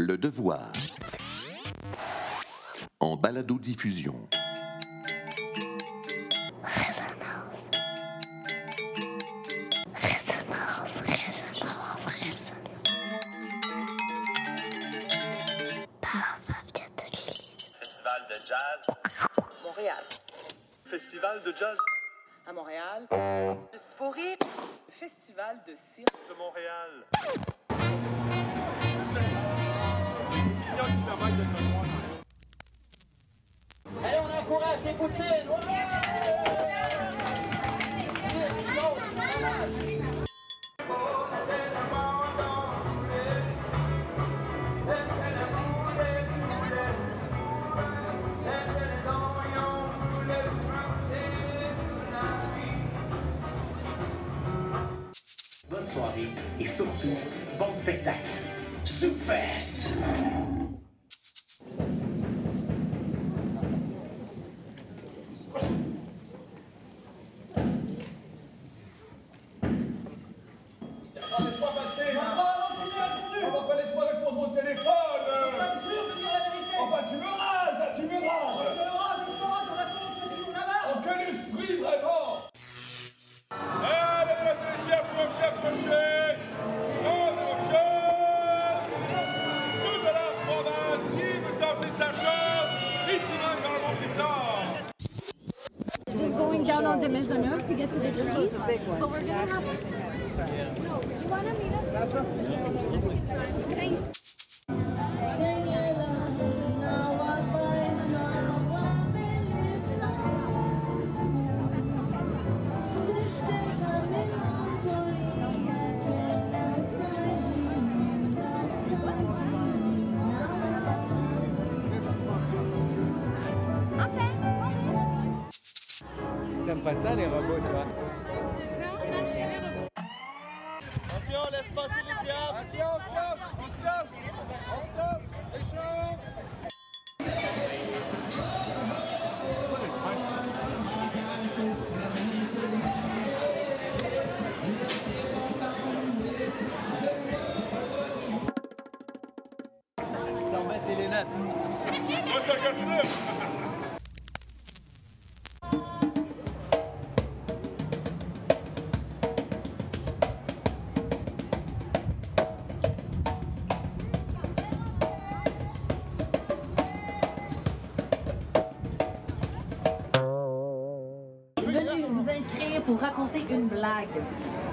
Le Devoir. En balado-diffusion. Festival de jazz. Montréal. Festival de jazz À Montréal. Juste pour rire. Festival de cirque. de Montréal. Allez, on encourage les poutines! Bonne soirée et surtout, bon spectacle. Zoufest! Laisse-moi passer, enfin, laisse-moi répondre au téléphone. Enfin, tu me rases, là, tu me rases. En quel esprit, vraiment? Ah, mesdames et messieurs, approchez. Grande chance. Toute la province qui veut tenter sa chance, ici même dans le monde du temps. Just going down on the Maisonneuve to get to the trees. But we're gonna have. No, you wanna meet us? Thanks. T'aimes pas ça les robots, toi? Attention, laisse passer les diables. Attention, stop. Les choses. Sans mettre les lunettes. Moi, c'est un costume. Venez vous inscrire pour raconter une blague.